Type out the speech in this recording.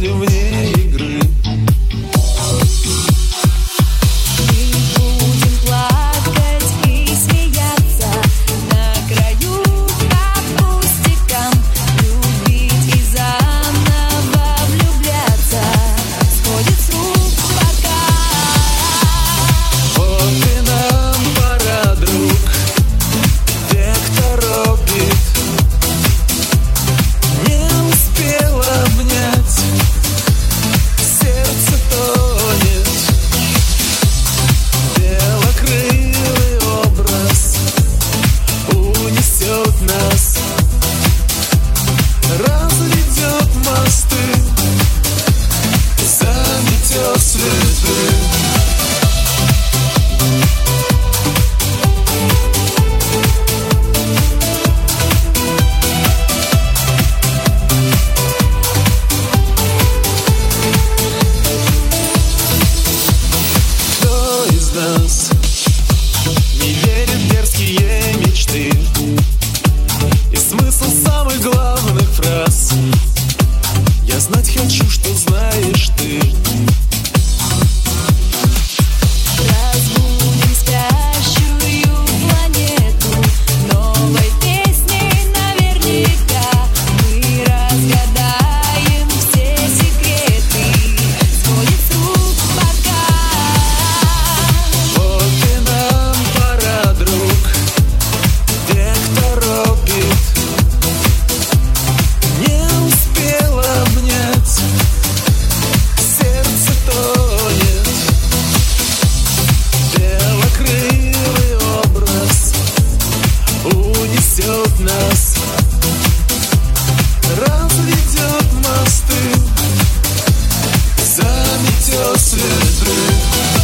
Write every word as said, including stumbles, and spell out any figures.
будем вне игры. Не верит в дерзкие мечты и смысл самых главных фраз. Я знать хочу, что знаешь ты. Разбудим спящую планету новой песней наверняка. Мы разгадаем все секреты, сходит с рук пока. Вот и нам пора, друг, те, кто робит. Не успел обнять, сердце тонет. Белокрылый образ унесет нас, разведет мосты, заметет следы.